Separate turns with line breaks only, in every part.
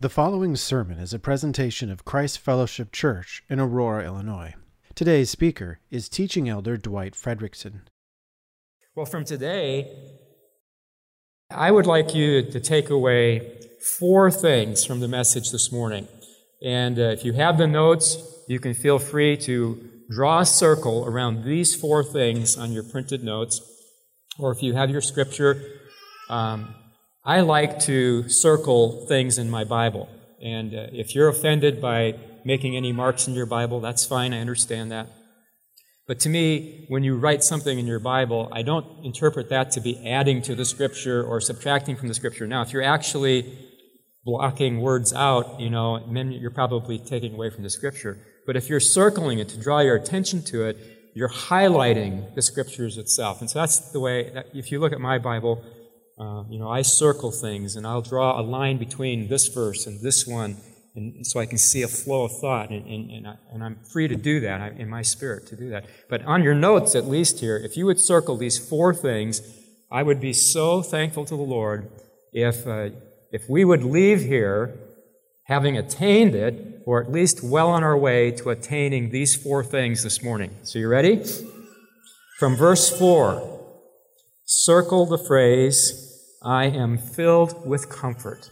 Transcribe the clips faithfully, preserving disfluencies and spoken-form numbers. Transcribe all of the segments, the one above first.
The following sermon is a presentation of Christ Fellowship Church in Aurora, Illinois. Today's speaker is Teaching Elder Dwight Fredrickson.
Well, from today, I would like you to take away four things from the message this morning. And uh, if you have the notes, you can feel free to draw a circle around these four things on your printed notes. Or if you have your scripture, um, I like to circle things in my Bible. And uh, if you're offended by making any marks in your Bible, that's fine, I understand that. But to me, when you write something in your Bible, I don't interpret that to be adding to the Scripture or subtracting from the Scripture. Now, if you're actually blocking words out, you know, then you're probably taking away from the Scripture. But if you're circling it to draw your attention to it, you're highlighting the Scriptures itself. And so that's the way, that if you look at my Bible, uh, you know, I circle things, and I'll draw a line between this verse and this one, and so I can see a flow of thought, and, and, and, I, and I'm free to do that, I'm in my spirit to do that. But on your notes, at least here, if you would circle these four things, I would be so thankful to the Lord if uh, if we would leave here having attained it, or at least well on our way to attaining these four things this morning. So you ready? From verse four, circle the phrase, I am filled with comfort.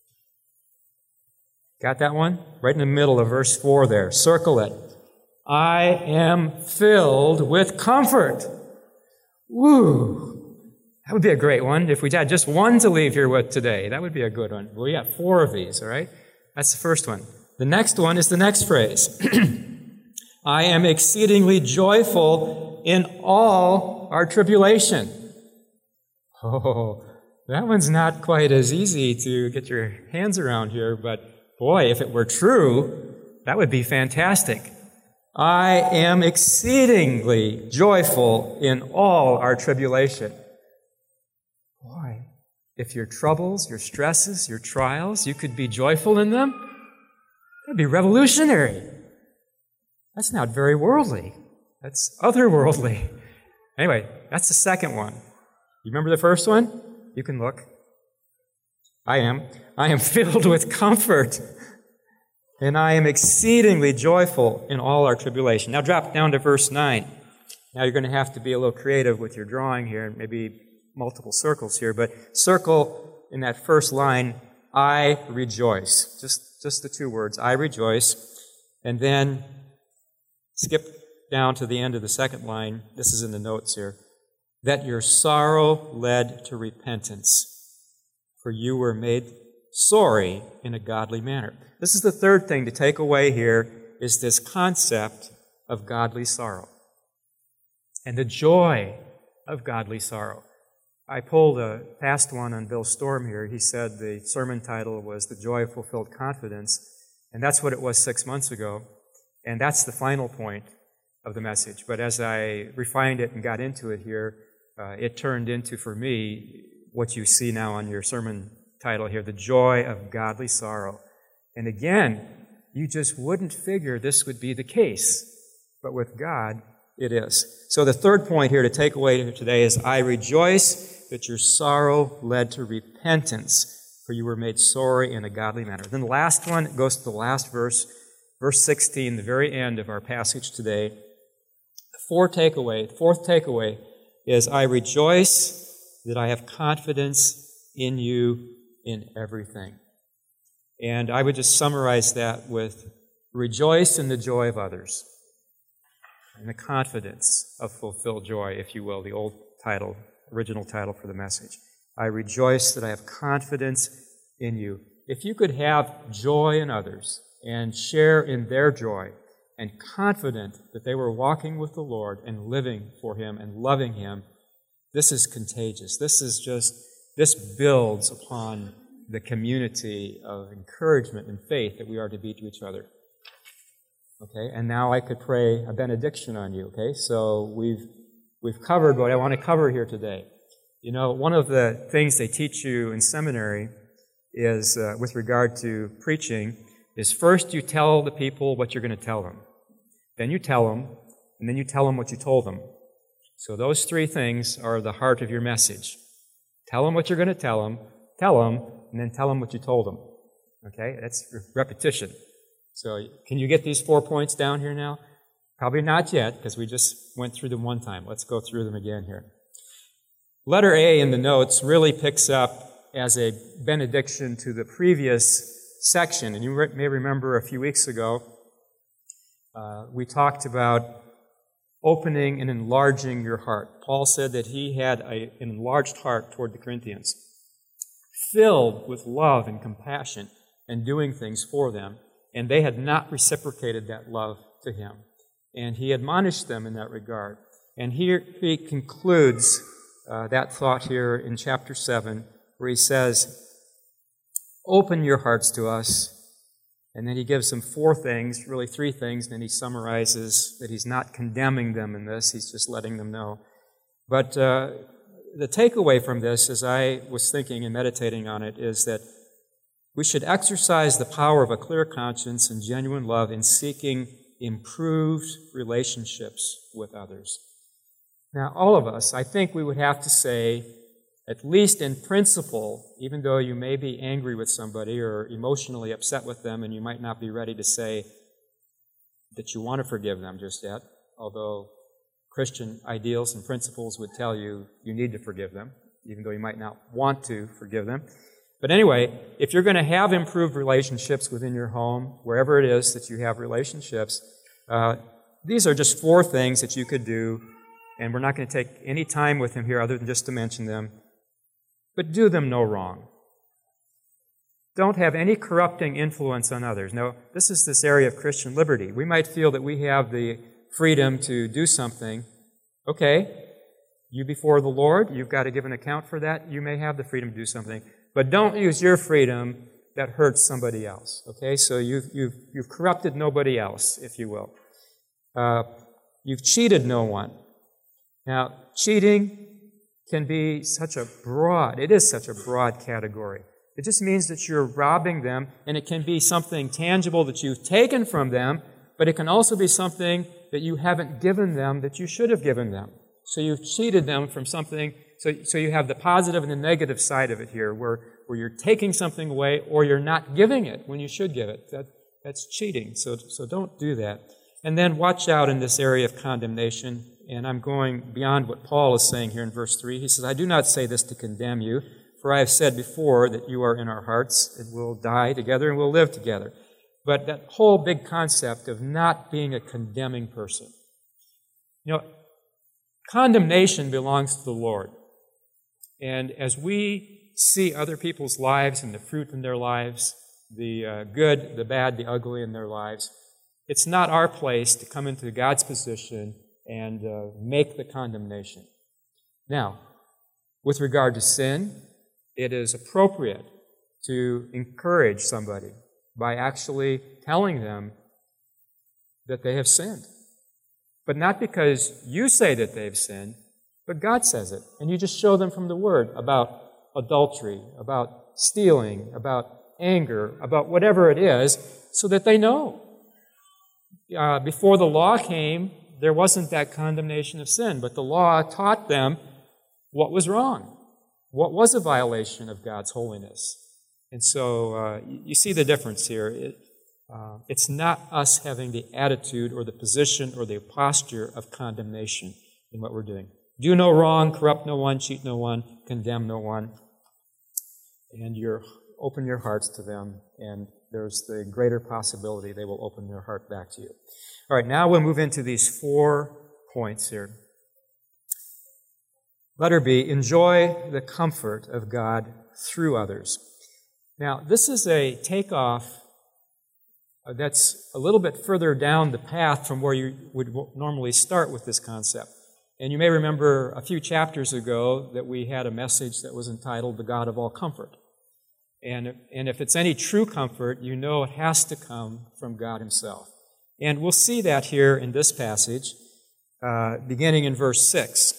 Got that one? Right in the middle of verse four there. Circle it. I am filled with comfort. Woo! That would be a great one. If we had just one to leave here with today, that would be a good one. Well, we got four of these, all right? That's the first one. The next one is the next phrase. I am exceedingly joyful in all our tribulation. Oh, that one's not quite as easy to get your hands around here, but boy, if it were true, that would be fantastic. I am exceedingly joyful in all our tribulation. Boy, if your troubles, your stresses, your trials, you could be joyful in them, that'd be revolutionary. That's not very worldly. That's otherworldly. Anyway, that's the second one. You remember the first one? You can look. I am. I am filled with comfort, and I am exceedingly joyful in all our tribulation. Now drop down to verse nine. Now you're going to have to be a little creative with your drawing here, maybe multiple circles here, but circle in that first line, I rejoice. Just, just the two words, I rejoice. And then skip down to the end of the second line. This is in the notes here. That your sorrow led to repentance, for you were made sorry in a godly manner. This is the third thing to take away here, is this concept of godly sorrow and the joy of godly sorrow. I pulled a past one on Bill Storm here. He said the sermon title was The Joy of Fulfilled Confidence, and that's what it was six months ago, and that's the final point of the message. But as I refined it and got into it here, uh, it turned into, for me, what you see now on your sermon title here, The Joy of Godly Sorrow. And again, you just wouldn't figure this would be the case, but with God, it is. So the third point here to take away today is, I rejoice that your sorrow led to repentance, for you were made sorry in a godly manner. Then the last one goes to the last verse, verse sixteen, the very end of our passage today. The fourth takeaway, fourth takeaway is, I rejoice that I have confidence in you in everything. And I would just summarize that with, rejoice in the joy of others, and the confidence of fulfilled joy, if you will, the old title, original title for the message. I rejoice that I have confidence in you. If you could have joy in others and share in their joy, and confident that they were walking with the Lord and living for Him and loving Him, this is contagious. This is just, this builds upon the community of encouragement and faith that we are to be to each other. Okay, and now I could pray a benediction on you, okay? So we've we've covered what I want to cover here today. You know, one of the things they teach you in seminary is, uh, with regard to preaching, is first you tell the people what you're going to tell them. Then you tell them, and then you tell them what you told them. So those three things are the heart of your message. Tell them what you're going to tell them, tell them, and then tell them what you told them. Okay, that's repetition. So can you get these four points down here now? Probably not yet, because we just went through them one time. Let's go through them again here. Letter A in the notes really picks up as a benediction to the previous section. And you re- may remember a few weeks ago, uh, we talked about opening and enlarging your heart. Paul said that he had a, an enlarged heart toward the Corinthians, filled with love and compassion and doing things for them. And they had not reciprocated that love to him. And he admonished them in that regard. And here he concludes uh, that thought here in chapter seven, where he says, open your hearts to us. And then he gives them four things, really three things, and then he summarizes that he's not condemning them in this, he's just letting them know. But uh, the takeaway from this, as I was thinking and meditating on it, is that we should exercise the power of a clear conscience and genuine love in seeking improved relationships with others. Now, all of us, I think we would have to say, at least in principle, even though you may be angry with somebody or emotionally upset with them and you might not be ready to say that you want to forgive them just yet, although Christian ideals and principles would tell you you need to forgive them, even though you might not want to forgive them. But anyway, if you're going to have improved relationships within your home, wherever it is that you have relationships, uh, these are just four things that you could do, and we're not going to take any time with them here other than just to mention them. But do them no wrong. Don't have any corrupting influence on others. Now, this is this area of Christian liberty. We might feel that we have the freedom to do something. Okay, you before the Lord, you've got to give an account for that. You may have the freedom to do something. But don't use your freedom that hurts somebody else. Okay, so you've, you've, you've corrupted nobody else, if you will. Uh, you've cheated no one. Now, cheating can be such a broad, it is such a broad category. It just means that you're robbing them, and it can be something tangible that you've taken from them, but it can also be something that you haven't given them that you should have given them. So you've cheated them from something. So, so you have the positive and the negative side of it here, where, where you're taking something away or you're not giving it when you should give it. That, that's cheating. So, so don't do that. And then watch out in this area of condemnation. And I'm going beyond what Paul is saying here in verse three. He says, I do not say this to condemn you, for I have said before that you are in our hearts, and we'll die together and we'll live together. But that whole big concept of not being a condemning person. You know, condemnation belongs to the Lord. And as we see other people's lives and the fruit in their lives, the uh, good, the bad, the ugly in their lives, it's not our place to come into God's position and uh, make the condemnation. Now, with regard to sin, it is appropriate to encourage somebody by actually telling them that they have sinned. But not because you say that they've sinned, but God says it. And you just show them from the Word about adultery, about stealing, about anger, about whatever it is, so that they know. Uh, before the law came, there wasn't that condemnation of sin, but the law taught them what was wrong, what was a violation of God's holiness. And so uh, you see the difference here. It, uh, it's not us having the attitude or the position or the posture of condemnation in what we're doing. Do no wrong, corrupt no one, cheat no one, condemn no one. And you're, open your hearts to them, and there's the greater possibility they will open their heart back to you. All right, now we'll move into these four points here. Letter B, enjoy the comfort of God through others. Now, this is a takeoff that's a little bit further down the path from where you would normally start with this concept. And you may remember a few chapters ago that we had a message that was entitled The God of All Comfort. And, and if it's any true comfort, you know it has to come from God Himself. And we'll see that here in this passage, uh, beginning in verse six.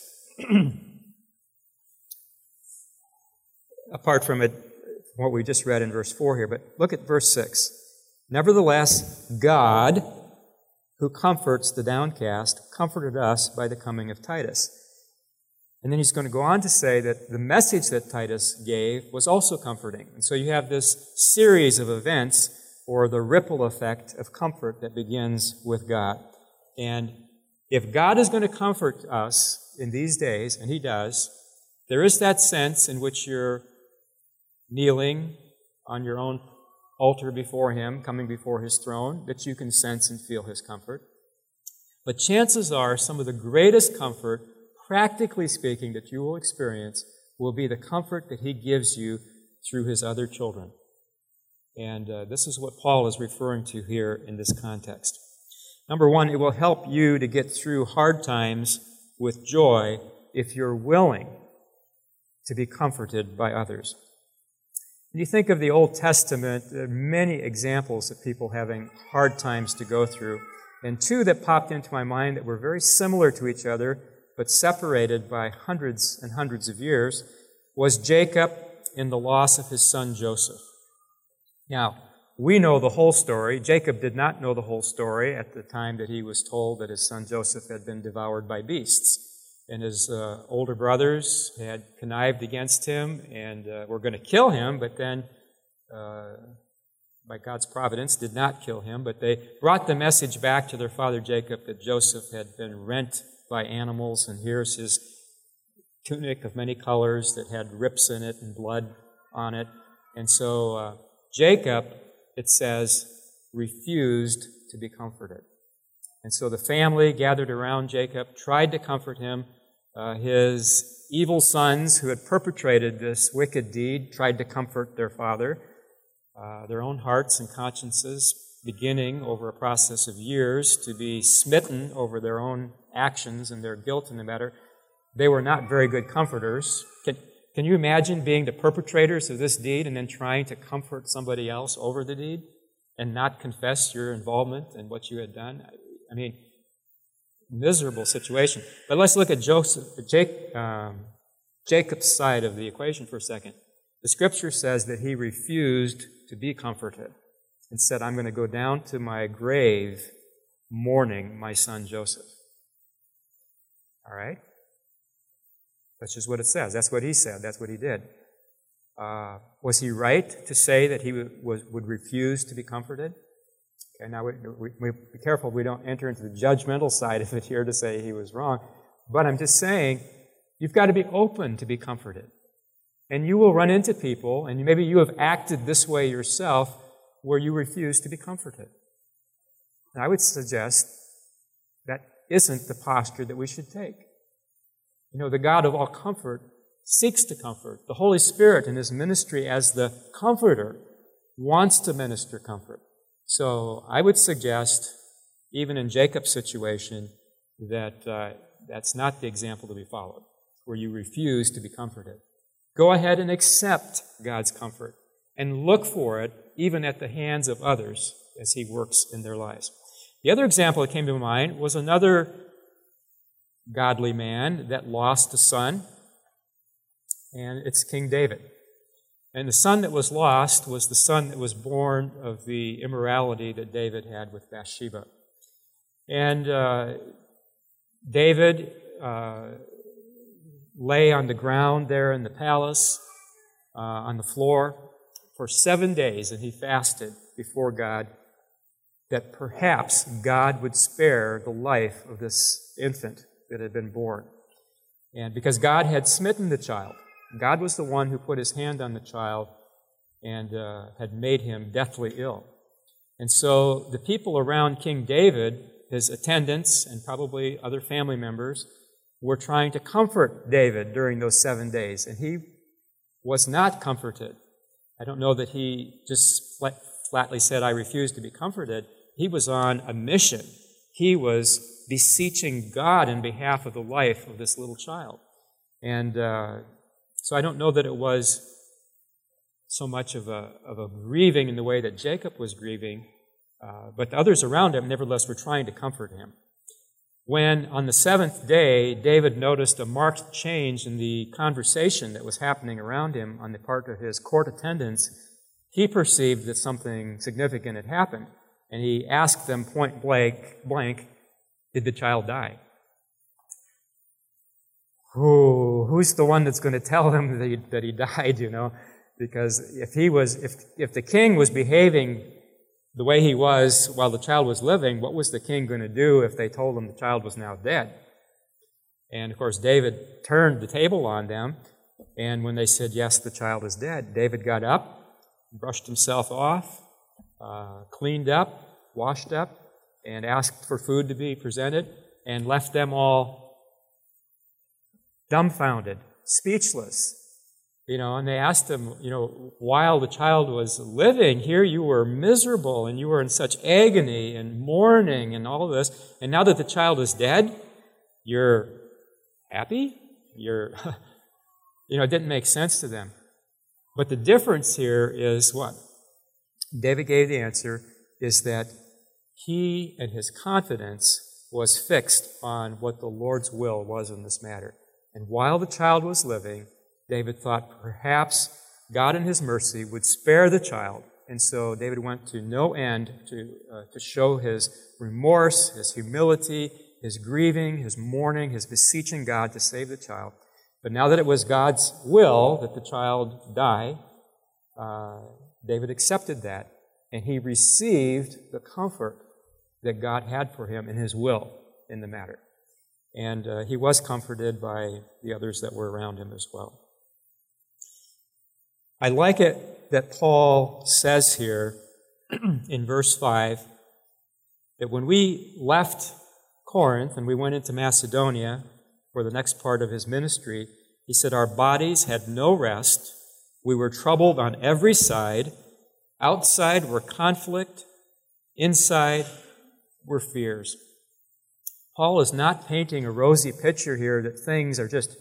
Apart from it, what we just read in verse four here, but look at verse six. Nevertheless, God, who comforts the downcast, comforted us by the coming of Titus. And then he's going to go on to say that the message that Titus gave was also comforting. And so you have this series of events, or the ripple effect of comfort that begins with God. And if God is going to comfort us in these days, and He does, there is that sense in which you're kneeling on your own altar before Him, coming before His throne, that you can sense and feel His comfort. But chances are some of the greatest comfort, practically speaking, that you will experience will be the comfort that He gives you through His other children. And uh, this is what Paul is referring to here in this context. Number one, it will help you to get through hard times with joy if you're willing to be comforted by others. When you think of the Old Testament, there are many examples of people having hard times to go through. And two that popped into my mind that were very similar to each other, but separated by hundreds and hundreds of years, was Jacob in the loss of his son Joseph. Now, we know the whole story. Jacob did not know the whole story at the time that he was told that his son Joseph had been devoured by beasts. And his uh, older brothers had connived against him and uh, were going to kill him, but then, uh, by God's providence, did not kill him. But they brought the message back to their father Jacob that Joseph had been rent by animals, and here's his tunic of many colors that had rips in it and blood on it. And so uh, Jacob, it says, refused to be comforted. And so the family gathered around Jacob, tried to comfort him. Uh, his evil sons, who had perpetrated this wicked deed, tried to comfort their father. Uh, their own hearts and consciences, beginning over a process of years to be smitten over their own actions and their guilt in the matter. They were not very good comforters. Can, can you imagine being the perpetrators of this deed and then trying to comfort somebody else over the deed and not confess your involvement in what you had done? I mean, miserable situation. But let's look at Joseph, Jake, um, Jacob's side of the equation for a second. The Scripture says that he refused to be comforted and said, I'm going to go down to my grave mourning my son Joseph. All right? That's just what it says. That's what he said. That's what he did. Uh, was he right to say that he w- was, would refuse to be comforted? Okay, now we, we, we be careful we don't enter into the judgmental side of it here to say he was wrong. But I'm just saying, you've got to be open to be comforted. And you will run into people, and maybe you have acted this way yourself, where you refuse to be comforted. And I would suggest that isn't the posture that we should take. You know, the God of all comfort seeks to comfort. The Holy Spirit in His ministry as the comforter wants to minister comfort. So I would suggest, even in Jacob's situation, that uh, that's not the example to be followed, where you refuse to be comforted. Go ahead and accept God's comfort and look for it even at the hands of others as He works in their lives. The other example that came to mind was another godly man that lost a son, and it's King David. And the son that was lost was the son that was born of the immorality that David had with Bathsheba. And uh, David uh, lay on the ground there in the palace, uh, on the floor, for seven days, and he fasted before God that perhaps God would spare the life of this infant that had been born. And because God had smitten the child, God was the one who put His hand on the child and uh, had made him deathly ill. And so the people around King David, his attendants, and probably other family members, were trying to comfort David during those seven days, and he was not comforted. I don't know that he just flat, flatly said, I refuse to be comforted. He was on a mission. He was beseeching God in behalf of the life of this little child. And uh, so I don't know that it was so much of a, of a grieving in the way that Jacob was grieving, uh, but the others around him, nevertheless, were trying to comfort him. When, on the seventh day, David noticed a marked change in the conversation that was happening around him on the part of his court attendants, he perceived that something significant had happened, and he asked them point blank, blank, did the child die? Oh, well, who's the one that's going to tell him that he, that he died, you know? Because if he was, if, if the king was behaving the way he was while the child was living, what was the king going to do if they told him the child was now dead? And of course, David turned the table on them, and when they said, yes, the child is dead, David got up, brushed himself off, uh, cleaned up, washed up, and asked for food to be presented, and left them all dumbfounded, speechless. You know, and they asked him, you know, while the child was living, here you were miserable, and you were in such agony and mourning and all this, and now that the child is dead, you're happy? You're, you know, it didn't make sense to them. But the difference here is what? David gave the answer, is that he and his confidence was fixed on what the Lord's will was in this matter. And while the child was living, David thought perhaps God in his mercy would spare the child. And so David went to no end to, uh, to show his remorse, his humility, his grieving, his mourning, his beseeching God to save the child. But now that it was God's will that the child die, uh, David accepted that, and he received the comfort that God had for him in his will in the matter. And uh, he was comforted by the others that were around him as well. I like it that Paul says here in verse five that when we left Corinth and we went into Macedonia for the next part of his ministry, he said, our bodies had no rest. We were troubled on every side. Outside were conflict. Inside were fears. Paul is not painting a rosy picture here that things are just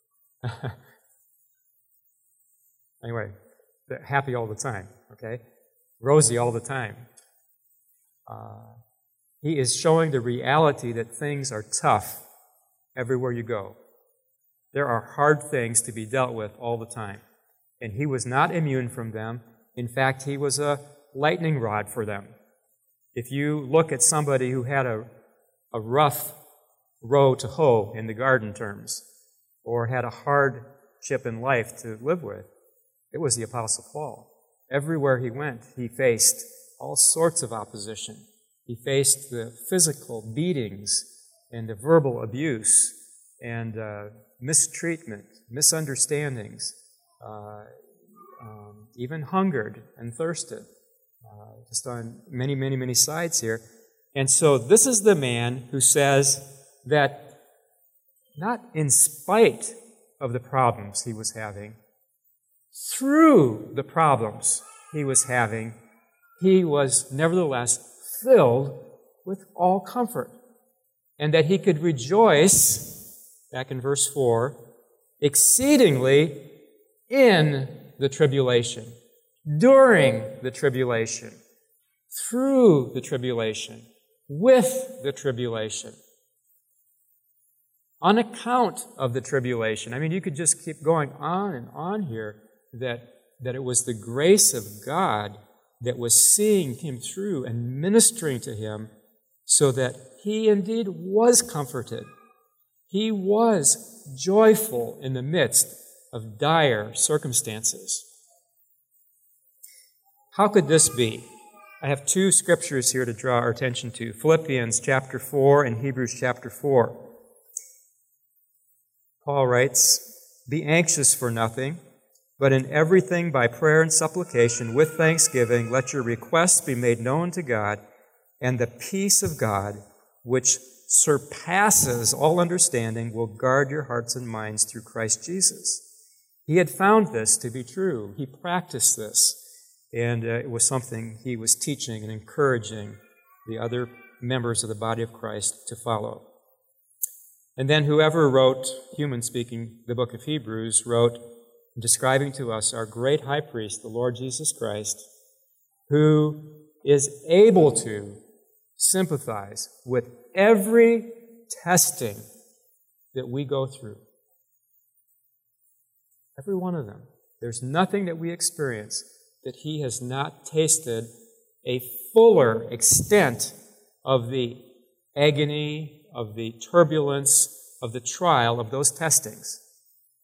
anyway, happy all the time, okay? Rosy all the time. Uh, he is showing the reality that things are tough everywhere you go. There are hard things to be dealt with all the time. And he was not immune from them. In fact, he was a lightning rod for them. If you look at somebody who had a, a rough row to hoe in the garden terms, or had a hard chip in life to live with, it was the Apostle Paul. Everywhere he went, he faced all sorts of opposition. He faced the physical beatings and the verbal abuse and uh, mistreatment, misunderstandings, uh, um, even hungered and thirsted, uh, just on many, many, many sides here. And so this is the man who says that not in spite of the problems he was having, through the problems he was having, he was nevertheless filled with all comfort, and that he could rejoice, back in verse four, exceedingly in the tribulation, during the tribulation, through the tribulation, with the tribulation, on account of the tribulation. I mean, you could just keep going on and on here, that, that it was the grace of God that was seeing him through and ministering to him so that he indeed was comforted. He was joyful in the midst of dire circumstances. How could this be? I have two scriptures here to draw our attention to, Philippians chapter four and Hebrews chapter four. Paul writes, "Be anxious for nothing, but in everything by prayer and supplication with thanksgiving let your requests be made known to God, and the peace of God, which surpasses all understanding, will guard your hearts and minds through Christ Jesus." He had found this to be true. He practiced this, and uh, it was something he was teaching and encouraging the other members of the body of Christ to follow. And then whoever wrote, human speaking, the book of Hebrews, wrote, describing to us our great high priest, the Lord Jesus Christ, who is able to sympathize with every testing that we go through. Every one of them. There's nothing that we experience that he has not tasted a fuller extent of the agony, of the turbulence, of the trial of those testings.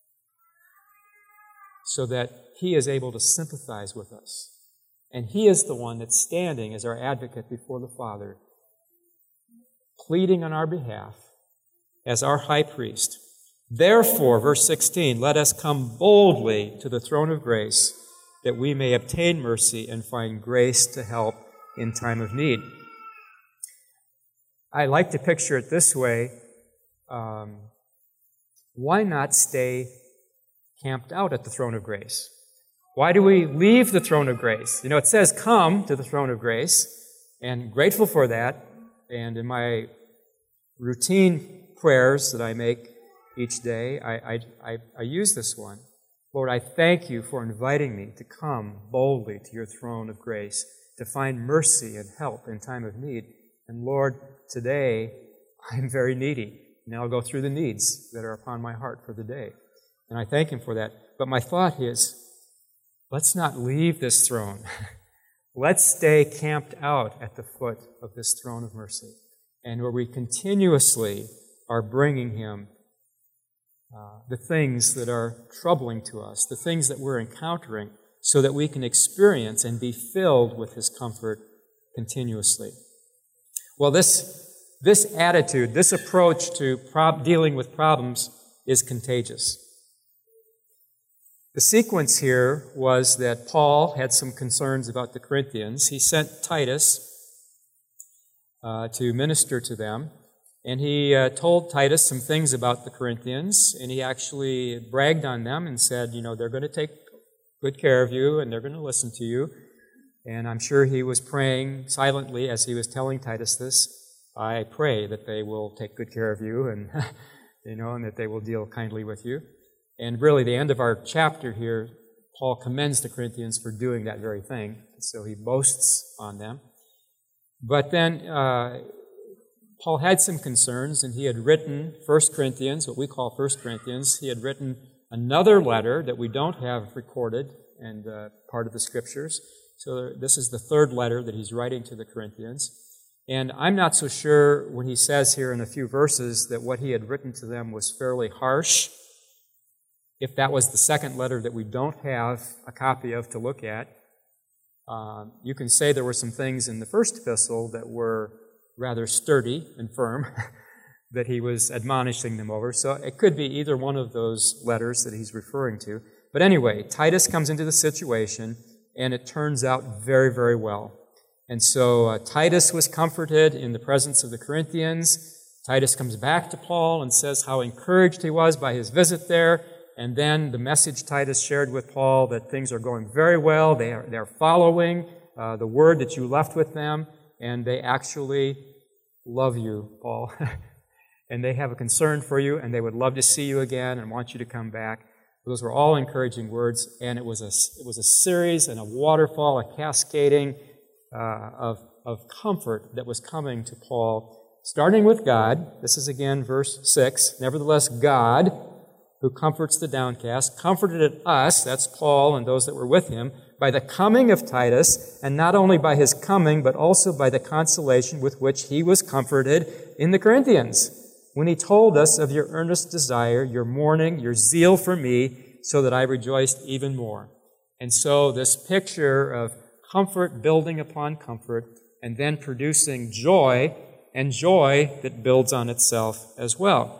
so that He is able to sympathize with us. And He is the one that's standing as our advocate before the Father, pleading on our behalf as our high priest. Therefore, verse sixteen, let us come boldly to the throne of grace, that we may obtain mercy and find grace to help in time of need. I like to picture it this way. Um, why not stay camped out at the throne of grace? Why do we leave the throne of grace? You know, it says come to the throne of grace, and grateful for that. And in my routine prayers that I make each day, I, I, I, I use this one. Lord, I thank you for inviting me to come boldly to your throne of grace, to find mercy and help in time of need. And Lord, today I'm very needy. Now I'll go through the needs that are upon my heart for the day. And I thank Him for that. But my thought is, let's not leave this throne. Let's stay camped out at the foot of this throne of mercy, and where we continuously are bringing Him uh, the things that are troubling to us, the things that we're encountering, so that we can experience and be filled with His comfort continuously. Well, this, this attitude, this approach to prob- dealing with problems is contagious. The sequence here was that Paul had some concerns about the Corinthians. He sent Titus uh, to minister to them, and he uh, told Titus some things about the Corinthians, and he actually bragged on them and said, you know, they're going to take good care of you, and they're going to listen to you. And I'm sure he was praying silently as he was telling Titus this. I pray that they will take good care of you, and you know, and that they will deal kindly with you. And really, the end of our chapter here, Paul commends the Corinthians for doing that very thing. So he boasts on them. But then uh, Paul had some concerns, and he had written First Corinthians, what we call First Corinthians. He had written another letter that we don't have recorded and uh, part of the Scriptures. So this is the third letter that he's writing to the Corinthians. And I'm not so sure when he says here in a few verses that what he had written to them was fairly harsh. If that was the second letter that we don't have a copy of to look at, uh, you can say there were some things in the first epistle that were rather sturdy and firm that he was admonishing them over. So it could be either one of those letters that he's referring to. But anyway, Titus comes into the situation, and it turns out very, very well. And so uh, Titus was comforted in the presence of the Corinthians. Titus comes back to Paul and says how encouraged he was by his visit there. And then the message Titus shared with Paul that things are going very well. They are they're following uh, the word that you left with them, and they actually love you, Paul. And they have a concern for you, and they would love to see you again and want you to come back. Those were all encouraging words, and it was a it was a series and a waterfall, a cascading uh, of of comfort that was coming to Paul, starting with God. This is again verse six. Nevertheless, God, who comforts the downcast, comforted us, that's Paul and those that were with him, by the coming of Titus, and not only by his coming, but also by the consolation with which he was comforted in the Corinthians, when he told us of your earnest desire, your mourning, your zeal for me, so that I rejoiced even more. And so this picture of comfort building upon comfort, and then producing joy, and joy that builds on itself as well.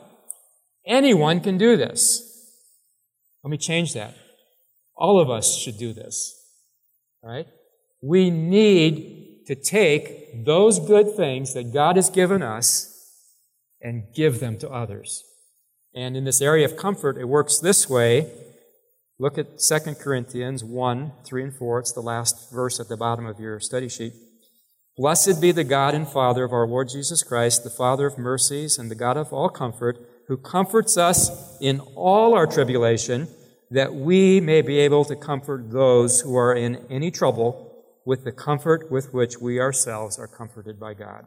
Anyone can do this. Let me change that. All of us should do this. Right? We need to take those good things that God has given us and give them to others. And in this area of comfort, it works this way. Look at Second Corinthians one, three and four. It's the last verse at the bottom of your study sheet. Blessed be the God and Father of our Lord Jesus Christ, the Father of mercies and the God of all comfort, who comforts us in all our tribulation, that we may be able to comfort those who are in any trouble with the comfort with which we ourselves are comforted by God.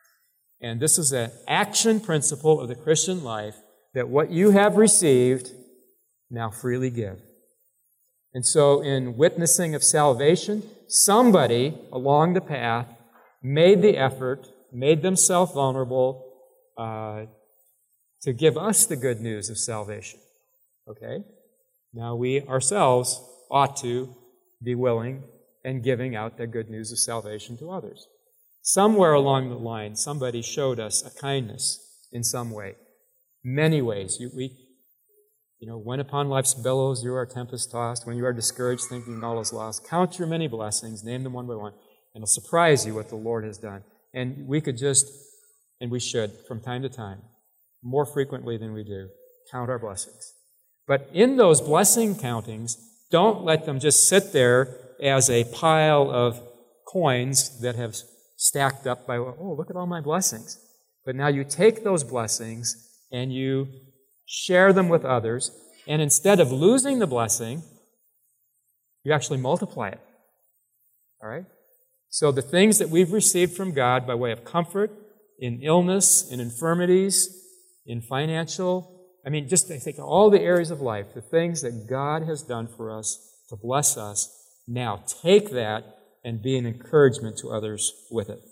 And this is an action principle of the Christian life, that what you have received, now freely give. And so in witnessing of salvation, somebody along the path made the effort, made themselves vulnerable, uh, to give us the good news of salvation. Okay? Now we ourselves ought to be willing and giving out the good news of salvation to others. Somewhere along the line, somebody showed us a kindness in some way. Many ways. You, we, you know, when upon life's billows you are tempest-tossed, when you are discouraged, thinking all is lost, count your many blessings, name them one by one, and it'll surprise you what the Lord has done. And we could just, and we should, from time to time, more frequently than we do, count our blessings. But in those blessing countings, don't let them just sit there as a pile of coins that have stacked up by, oh, look at all my blessings. But now you take those blessings and you share them with others, and instead of losing the blessing, you actually multiply it. All right? So the things that we've received from God by way of comfort, in illness, in infirmities, in financial, I mean, just I think all the areas of life, the things that God has done for us to bless us, now take that and be an encouragement to others with it.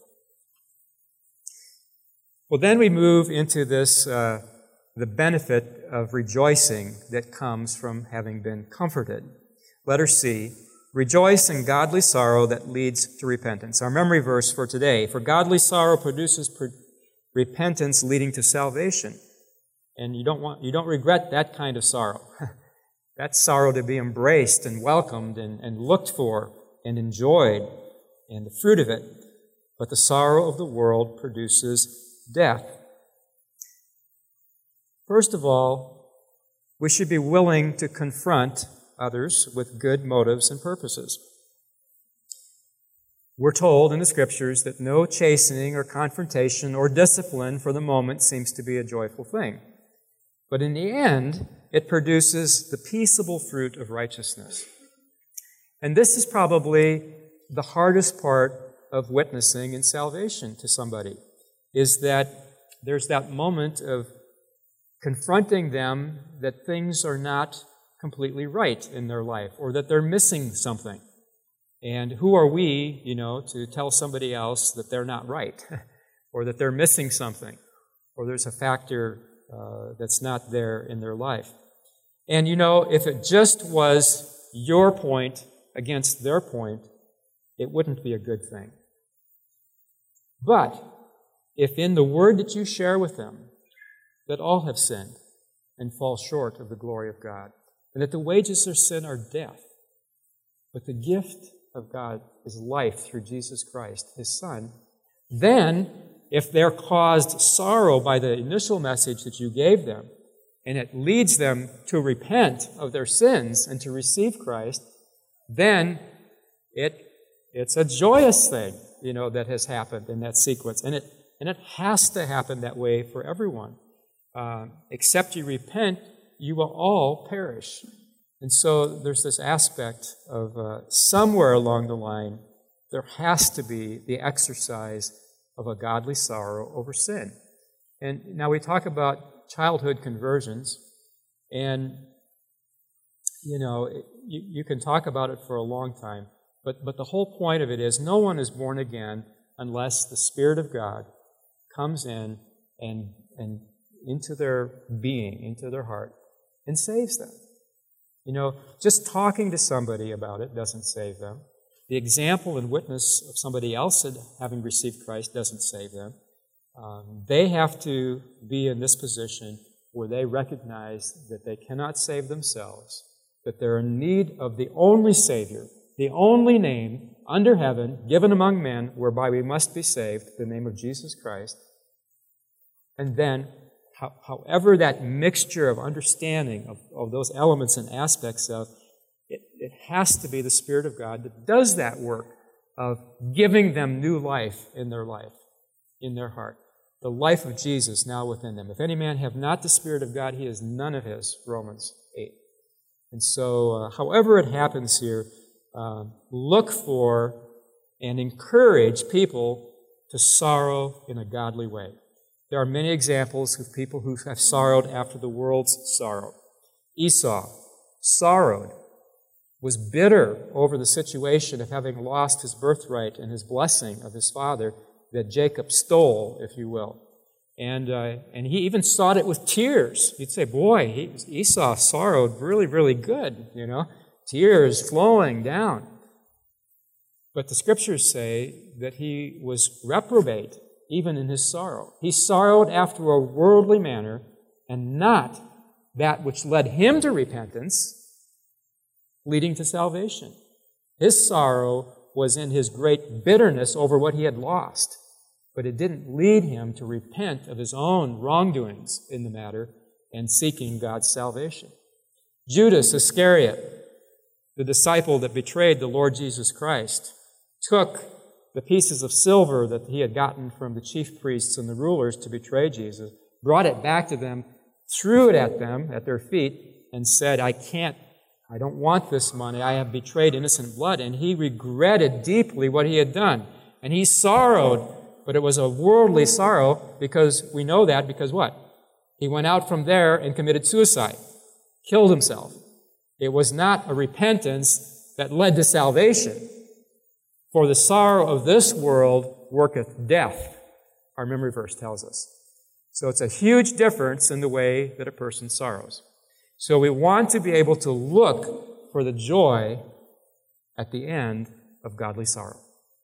Well, then we move into this, uh, the benefit of rejoicing that comes from having been comforted. Letter C, rejoice in godly sorrow that leads to repentance. Our memory verse for today, for godly sorrow produces per- repentance leading to salvation. And you don't want, you don't regret that kind of sorrow. That's sorrow to be embraced and welcomed and, and looked for and enjoyed, and the fruit of it. But the sorrow of the world produces death. First of all, we should be willing to confront others with good motives and purposes. We're told in the Scriptures that no chastening or confrontation or discipline for the moment seems to be a joyful thing. But in the end, it produces the peaceable fruit of righteousness. And this is probably the hardest part of witnessing in salvation to somebody, is that there's that moment of confronting them that things are not completely right in their life, or that they're missing something. And who are we, you know, to tell somebody else that they're not right, or that they're missing something, or there's a factor uh, that's not there in their life. And, you know, if it just was your point against their point, it wouldn't be a good thing. But if in the word that you share with them, that all have sinned and fall short of the glory of God, and that the wages of sin are death, but the gift of God is life through Jesus Christ, His Son, then if they're caused sorrow by the initial message that you gave them, and it leads them to repent of their sins and to receive Christ, then it it's a joyous thing, you know, that has happened in that sequence. And it and it has to happen that way for everyone. Uh, except you repent, you will all perish. And so there's this aspect of uh, somewhere along the line, there has to be the exercise of a godly sorrow over sin. And now we talk about childhood conversions, and, you know, it, you, you can talk about it for a long time, but, but the whole point of it is no one is born again unless the Spirit of God comes in and, and into their being, into their heart, and saves them. You know, just talking to somebody about it doesn't save them. The example and witness of somebody else having received Christ doesn't save them. Um, they have to be in this position where they recognize that they cannot save themselves, that they're in need of the only Savior, the only name under heaven given among men whereby we must be saved, the name of Jesus Christ. And then, how, however that mixture of understanding of, of those elements and aspects of it, it has to be the Spirit of God that does that work of giving them new life in their life, in their heart. The life of Jesus now within them. If any man have not the Spirit of God, he is none of his, Romans eight. And so, uh, however it happens here, uh, look for and encourage people to sorrow in a godly way. There are many examples of people who have sorrowed after the world's sorrow. Esau sorrowed, was bitter over the situation of having lost his birthright and his blessing of his father that Jacob stole, if you will. And uh, and he even sought it with tears. You'd say, boy, he, Esau sorrowed really, really good, you know, tears flowing down. But the scriptures say that he was reprobate even in his sorrow. He sorrowed after a worldly manner and not that which led him to repentance, leading to salvation. His sorrow was in his great bitterness over what he had lost. But it didn't lead him to repent of his own wrongdoings in the matter and seeking God's salvation. Judas Iscariot, the disciple that betrayed the Lord Jesus Christ, took the pieces of silver that he had gotten from the chief priests and the rulers to betray Jesus, brought it back to them, threw it at them, at their feet, and said, I can't, I don't want this money. I have betrayed innocent blood. And he regretted deeply what he had done. And he sorrowed. But it was a worldly sorrow because we know that because what? He went out from there and committed suicide, killed himself. It was not a repentance that led to salvation. For the sorrow of this world worketh death, our memory verse tells us. So it's a huge difference in the way that a person sorrows. So we want to be able to look for the joy at the end of godly sorrow.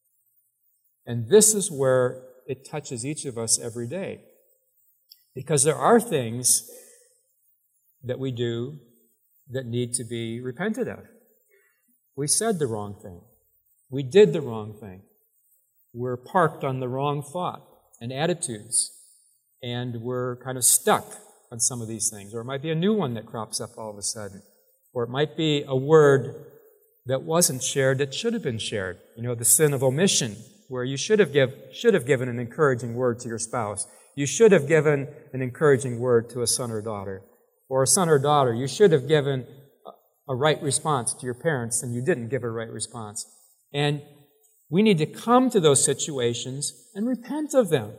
And this is where it touches each of us every day. Because there are things that we do that need to be repented of. We said the wrong thing. We did the wrong thing. We're parked on the wrong thought and attitudes. And we're kind of stuck on some of these things. Or it might be a new one that crops up all of a sudden. Or it might be a word that wasn't shared that should have been shared. You know, the sin of omission, where you should have give, should have given an encouraging word to your spouse. You should have given an encouraging word to a son or daughter. Or a son or daughter, you should have given a right response to your parents, and you didn't give a right response. And we need to come to those situations and repent of them.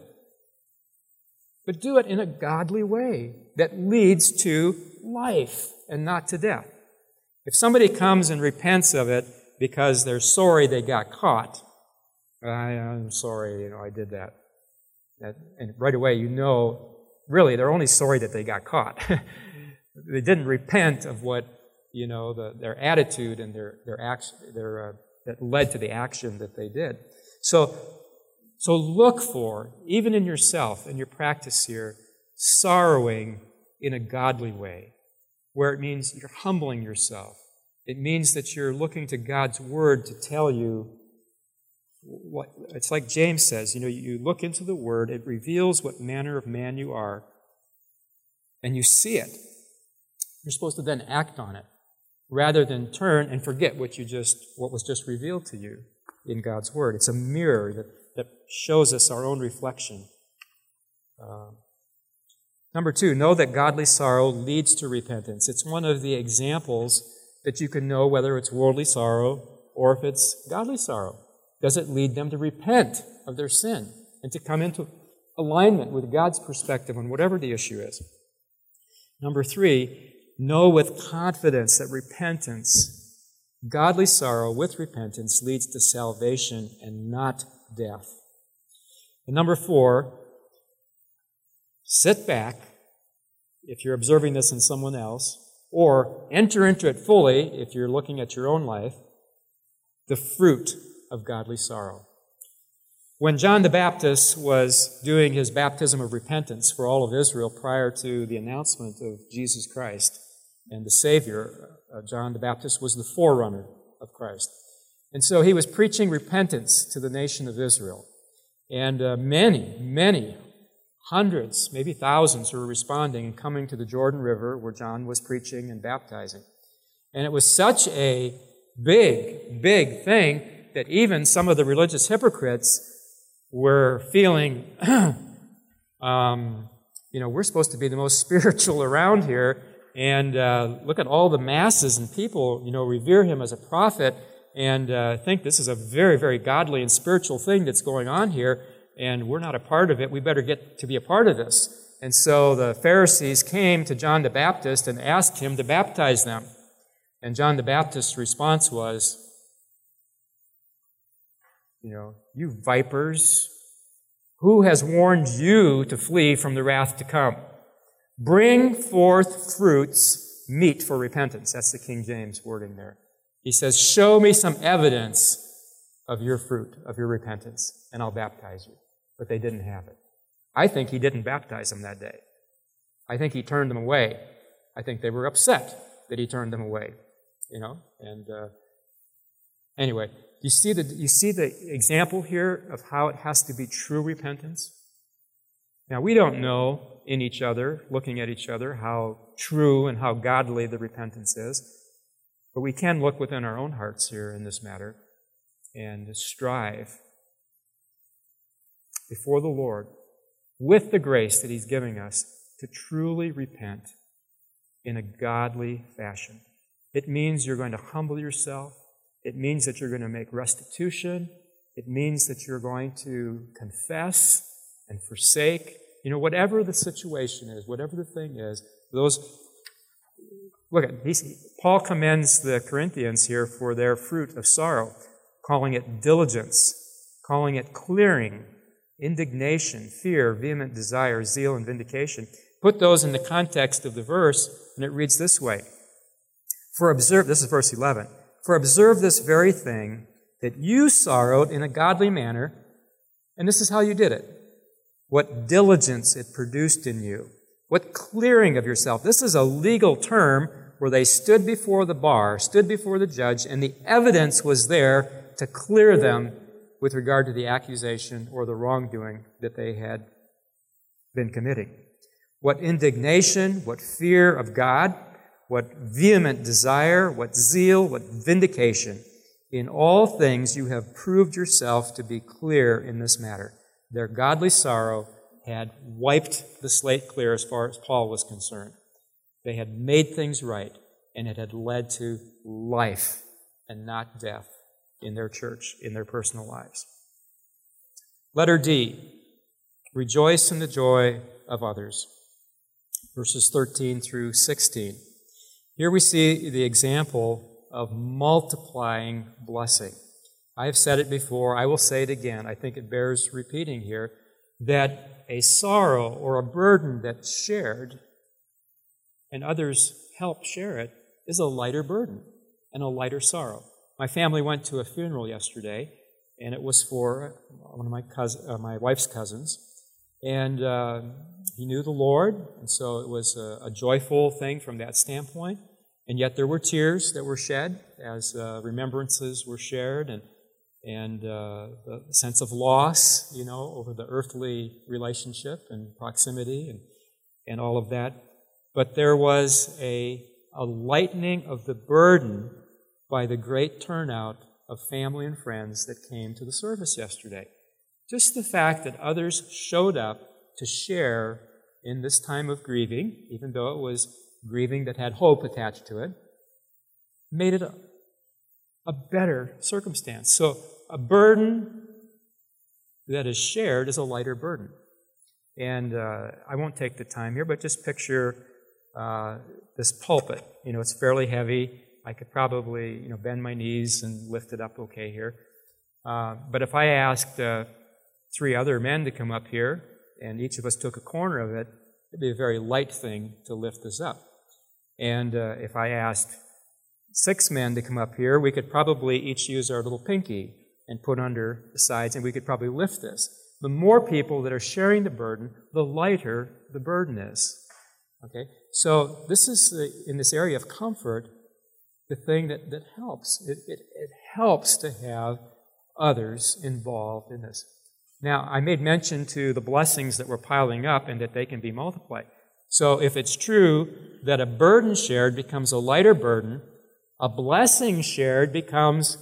But do it in a godly way that leads to life and not to death. If somebody comes and repents of it because they're sorry they got caught, I, I'm sorry, you know, I did that. that. And right away, you know, really, they're only sorry that they got caught. They didn't repent of what, you know, the, their attitude and their their action, their uh, that led to the action that they did. So, so look for, even in yourself, in your practice here, sorrowing in a godly way, where it means you're humbling yourself. It means that you're looking to God's Word to tell you what, it's like James says, you know, you look into the Word, it reveals what manner of man you are, and you see it. You're supposed to then act on it, rather than turn and forget what you just, what was just revealed to you in God's Word. It's a mirror that, that shows us our own reflection. Uh, number two, know that godly sorrow leads to repentance. It's one of the examples that you can know whether it's worldly sorrow or if it's godly sorrow. Does it lead them to repent of their sin and to come into alignment with God's perspective on whatever the issue is? Number three, know with confidence that repentance, godly sorrow with repentance, leads to salvation and not death. And number four, sit back, if you're observing this in someone else, or enter into it fully, if you're looking at your own life, the fruit of godly sorrow. When John the Baptist was doing his baptism of repentance for all of Israel prior to the announcement of Jesus Christ and the Savior, uh, John the Baptist was the forerunner of Christ. And so he was preaching repentance to the nation of Israel. And uh, many, many, hundreds, maybe thousands were responding and coming to the Jordan River where John was preaching and baptizing. And it was such a big, big thing that even some of the religious hypocrites were feeling, um, you know, we're supposed to be the most spiritual around here, and uh, look at all the masses and people, you know, revere him as a prophet and uh, think this is a very, very godly and spiritual thing that's going on here, and we're not a part of it. We better get to be a part of this. And so the Pharisees came to John the Baptist and asked him to baptize them. And John the Baptist's response was, you know, you vipers, Who has warned you to flee from the wrath to come? Bring forth fruits meet for repentance. That's the King James wording there. He says, show me some evidence of your fruit, of your repentance, and I'll baptize you. But they didn't have it. I think he didn't baptize them that day. I think he turned them away. I think they were upset that he turned them away. You know, and uh, anyway, you see the you see the example here of how it has to be true repentance. Now, we don't know in each other, looking at each other, how true and how godly the repentance is, but we can look within our own hearts here in this matter and strive before the Lord with the grace that He's giving us to truly repent in a godly fashion. It means you're going to humble yourself. It means that you're going to make restitution. It means that you're going to confess and forsake. You know, whatever the situation is, whatever the thing is, those, look at, Paul commends the Corinthians here for their fruit of sorrow, calling it diligence, calling it clearing, indignation, fear, vehement desire, zeal, and vindication. Put those in the context of the verse, and it reads this way. For observe, this is verse eleven, for observe this very thing, that you sorrowed in a godly manner, and this is how you did it. What diligence it produced in you. What clearing of yourself. This is a legal term where they stood before the bar, stood before the judge, and the evidence was there to clear them with regard to the accusation or the wrongdoing that they had been committing. What indignation, what fear of God, what vehement desire, what zeal, what vindication. In all things you have proved yourself to be clear in this matter. Their godly sorrow had wiped the slate clear as far as Paul was concerned. They had made things right, and it had led to life and not death in their church, in their personal lives. Letter D, rejoice in the joy of others. Verses thirteen through sixteen. Here we see the example of multiplying blessing. I have said it before, I will say it again, I think it bears repeating here, that a sorrow or a burden that's shared and others help share it is a lighter burden and a lighter sorrow. My family went to a funeral yesterday, and it was for one of my cousin, uh, my wife's cousins, and uh, he knew the Lord, and so it was a, a joyful thing from that standpoint. And yet there were tears that were shed as uh, remembrances were shared, and and uh, the sense of loss, you know, over the earthly relationship and proximity and and all of that. But there was a a lightening of the burden by the great turnout of family and friends that came to the service yesterday. Just the fact that others showed up to share in this time of grieving, even though it was grieving that had hope attached to it, made it a, a better circumstance. So a burden that is shared is a lighter burden. And uh, I won't take the time here, but just picture uh, this pulpit. You know, it's fairly heavy. I could probably, you know, bend my knees and lift it up okay here. Uh, but if I asked uh, three other men to come up here, and each of us took a corner of it, it'd be a very light thing to lift this up. And uh, if I asked six men to come up here, we could probably each use our little pinky and put under the sides, and we could probably lift this. The more people that are sharing the burden, the lighter the burden is. Okay? So this is, the, in this area of comfort, the thing that, that helps. It, it, it helps to have others involved in this. Now, I made mention to the blessings that were piling up and that they can be multiplied. So if it's true that a burden shared becomes a lighter burden, a blessing shared becomes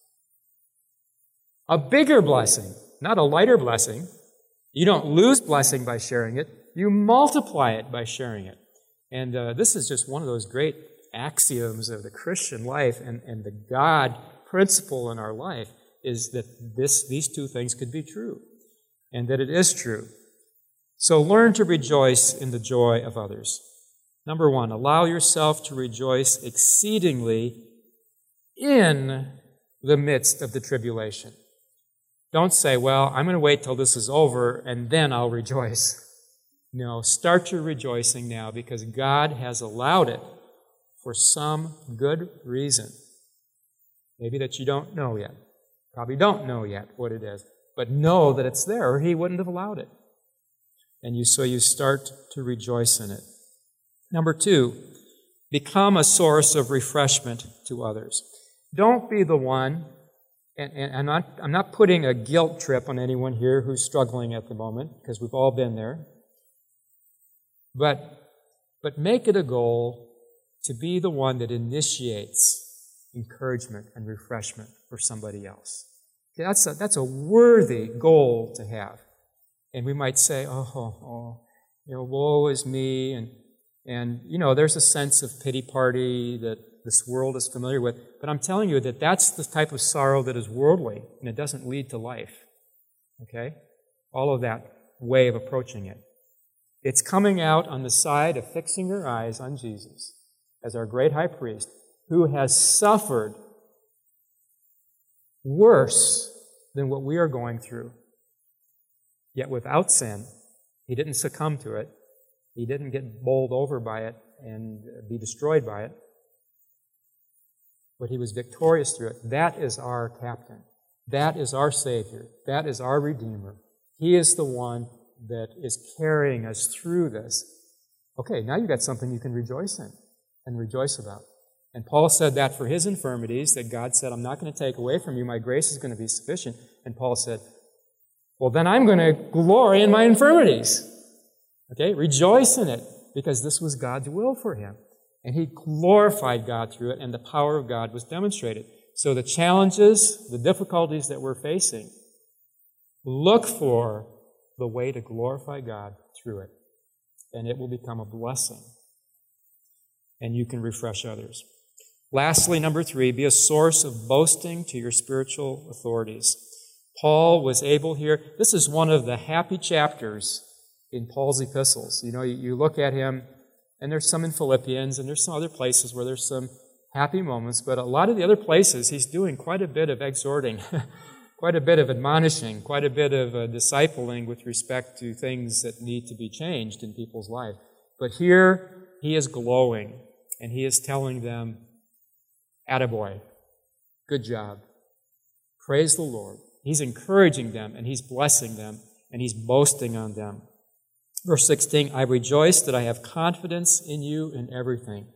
a bigger blessing, not a lighter blessing. You don't lose blessing by sharing it. You multiply it by sharing it. And uh, this is just one of those great axioms of the Christian life and, and the God principle in our life is that this, these two things could be true and that it is true. So learn to rejoice in the joy of others. Number one, allow yourself to rejoice exceedingly in the midst of the tribulation. Don't say, well, I'm going to wait till this is over and then I'll rejoice. No, start your rejoicing now because God has allowed it for some good reason. Maybe that you don't know yet. Probably don't know yet what it is. But know that it's there or He wouldn't have allowed it. And you, so you start to rejoice in it. Number two, become a source of refreshment to others. Don't be the one, and, and I'm, not, I'm not putting a guilt trip on anyone here who's struggling at the moment, because we've all been there. But, but make it a goal to be the one that initiates encouragement and refreshment for somebody else. That's a, that's a worthy goal to have. And we might say, oh, oh, oh, you know, woe is me, and And, you know, there's a sense of pity party that this world is familiar with. But I'm telling you that that's the type of sorrow that is worldly, and it doesn't lead to life. Okay? All of that way of approaching it. It's coming out on the side of fixing your eyes on Jesus as our great high priest, who has suffered worse than what we are going through. Yet without sin, He didn't succumb to it. He didn't get bowled over by it and be destroyed by it. But He was victorious through it. That is our captain. That is our Savior. That is our Redeemer. He is the one that is carrying us through this. Okay, now you've got something you can rejoice in and rejoice about. And Paul said that for his infirmities, that God said, I'm not going to take away from you. My grace is going to be sufficient. And Paul said, well, then I'm going to glory in my infirmities. Okay, rejoice in it, because this was God's will for him. And he glorified God through it, and the power of God was demonstrated. So the challenges, the difficulties that we're facing, look for the way to glorify God through it. And it will become a blessing. And you can refresh others. Lastly, number three, be a source of boasting to your spiritual authorities. Paul was able here, this is one of the happy chapters in Paul's epistles. You know, you look at him, and there's some in Philippians, and there's some other places where there's some happy moments, but a lot of the other places, he's doing quite a bit of exhorting, quite a bit of admonishing, quite a bit of uh, discipling with respect to things that need to be changed in people's life. But here, he is glowing, and he is telling them, attaboy, good job, praise the Lord. He's encouraging them, and he's blessing them, and he's boasting on them. Verse sixteen, I rejoice that I have confidence in you in everything.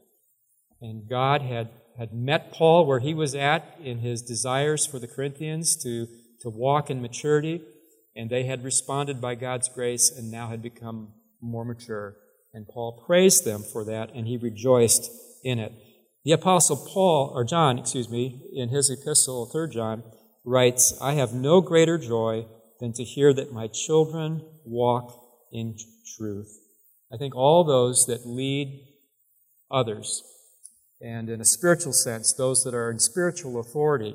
And God had, had met Paul where he was at in his desires for the Corinthians to, to walk in maturity, and they had responded by God's grace and now had become more mature. And Paul praised them for that, and he rejoiced in it. The Apostle Paul, or John, excuse me, in his epistle, Third John, writes, I have no greater joy than to hear that my children walk in truth. I think all those that lead others, and in a spiritual sense, those that are in spiritual authority,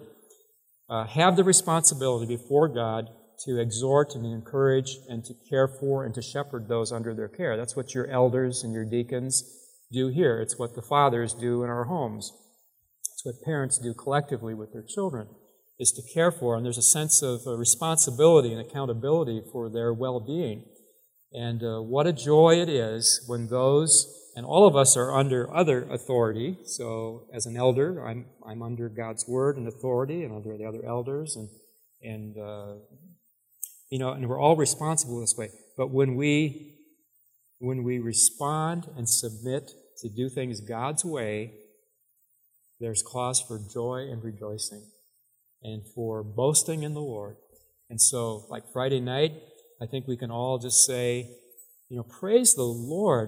uh, have the responsibility before God to exhort and encourage and to care for and to shepherd those under their care. That's what your elders and your deacons do here. It's what the fathers do in our homes. It's what parents do collectively with their children, is to care for. And there's a sense of uh, responsibility and accountability for their well-being. And uh, what a joy it is when those, and all of us are under other authority. So as an elder, I'm I'm under God's word and authority, and under the other elders, and and uh, you know, and we're all responsible this way. But when we when we respond and submit to do things God's way, there's cause for joy and rejoicing, and for boasting in the Lord. And so, like Friday night, I think we can all just say, you know, praise the Lord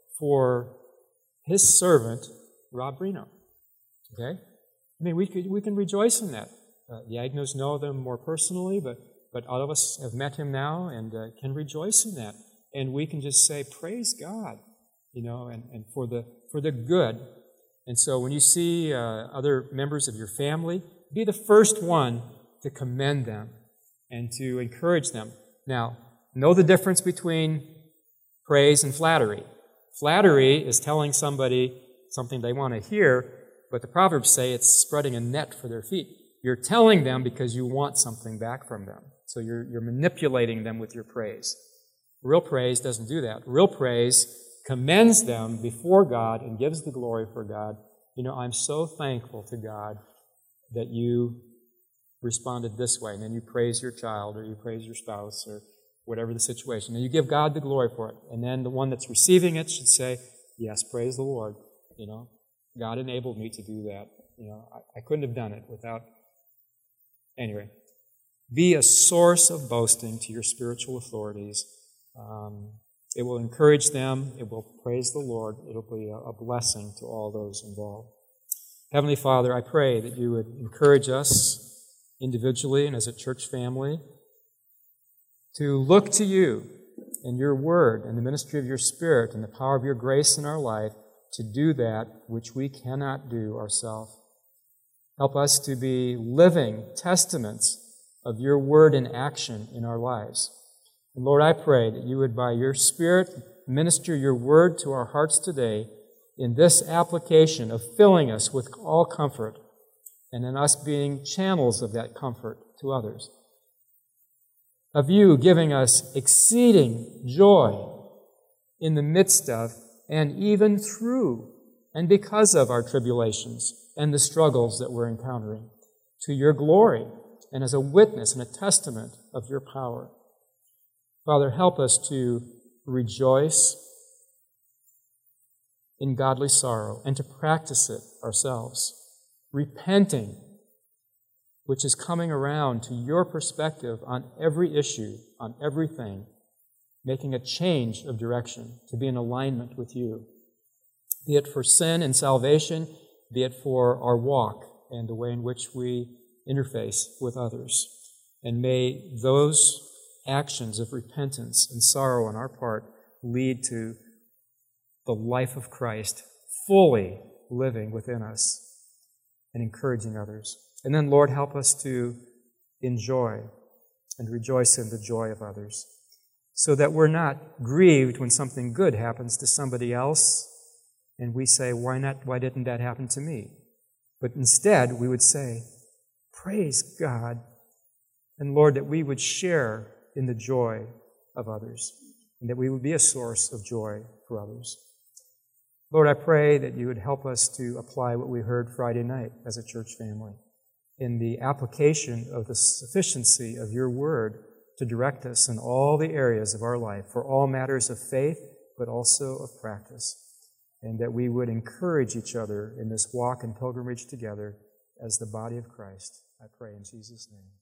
for His servant, Rob Brino. Okay? I mean, we could, we can rejoice in that. Uh, the Agnos know them more personally, but, but all of us have met him now and uh, can rejoice in that. And we can just say, praise God, you know, and, and for the for the good. And so when you see uh, other members of your family, be the first one to commend them and to encourage them. Now, know the difference between praise and flattery. Flattery is telling somebody something they want to hear, but the Proverbs say it's spreading a net for their feet. You're telling them because you want something back from them. So you're, you're manipulating them with your praise. Real praise doesn't do that. Real praise commends them before God and gives the glory for God. You know, I'm so thankful to God that you responded this way. And then you praise your child or you praise your spouse or whatever the situation. And you give God the glory for it. And then the one that's receiving it should say, yes, praise the Lord. You know, God enabled me to do that. You know, I, I couldn't have done it without. Anyway, be a source of boasting to your spiritual authorities. Um, it will encourage them. It will praise the Lord. It'll be a, a blessing to all those involved. Heavenly Father, I pray that you would encourage us individually and as a church family to look to you and your word and the ministry of your Spirit and the power of your grace in our life to do that which we cannot do ourselves. Help us to be living testaments of your word in action in our lives. And Lord, I pray that you would, by your Spirit, minister your word to our hearts today in this application of filling us with all comfort and in us being channels of that comfort to others. Of you giving us exceeding joy in the midst of and even through and because of our tribulations and the struggles that we're encountering, to your glory and as a witness and a testament of your power. Father, help us to rejoice in godly sorrow and to practice it ourselves, repenting, which is coming around to your perspective on every issue, on everything, making a change of direction to be in alignment with you, be it for sin and salvation, be it for our walk and the way in which we interface with others. And may those actions of repentance and sorrow on our part lead to the life of Christ fully living within us and encouraging others. And then, Lord, help us to enjoy and rejoice in the joy of others so that we're not grieved when something good happens to somebody else and we say, why not? Why didn't that happen to me? But instead, we would say, praise God. And Lord, that we would share in the joy of others and that we would be a source of joy for others. Lord, I pray that you would help us to apply what we heard Friday night as a church family in the application of the sufficiency of your word to direct us in all the areas of our life for all matters of faith, but also of practice, and that we would encourage each other in this walk and pilgrimage together as the body of Christ. I pray in Jesus' name.